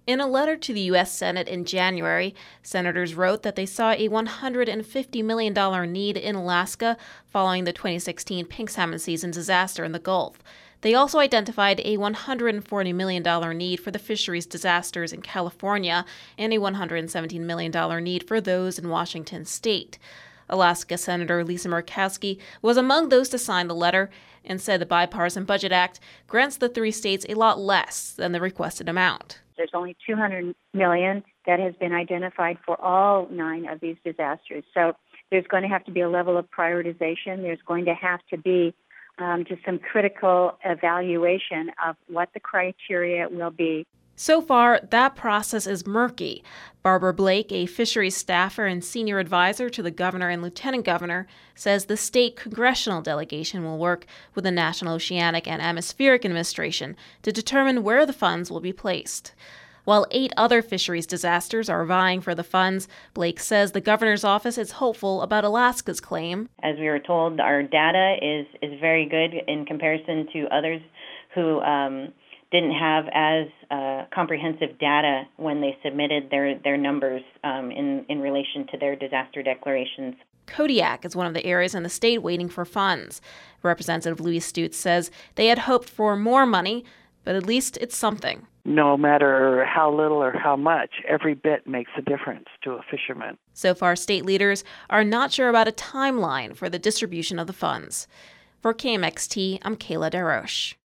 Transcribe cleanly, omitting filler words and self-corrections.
In a letter to the U.S. Senate in January, senators wrote that they saw a $150 million need in Alaska following the 2016 pink salmon season disaster in the Gulf. They also identified a $140 million need for the fisheries disasters in California and a $117 million need for those in Washington state. Alaska Senator Lisa Murkowski was among those to sign the letter and said the Bipartisan Budget Act grants the three states a lot less than the requested amount. There's only $200 million that has been identified for all 9 of these disasters. So there's going to have to be a level of prioritization. There's going to have to be just some critical evaluation of what the criteria will be. So far, that process is murky. Barbara Blake, a fisheries staffer and senior advisor to the governor and lieutenant governor, says the state congressional delegation will work with the National Oceanic and Atmospheric Administration to determine where the funds will be placed. While 8 other fisheries disasters are vying for the funds, Blake says the governor's office is hopeful about Alaska's claim. As we were told, our data is very good in comparison to others who didn't have as comprehensive data when they submitted their numbers in relation to their disaster declarations. Kodiak is one of the areas in the state waiting for funds. Representative Louise Stutes says they had hoped for more money, but at least it's something. No matter how little or how much, every bit makes a difference to a fisherman. So far, state leaders are not sure about a timeline for the distribution of the funds. For KMXT, I'm Kayla Darosh.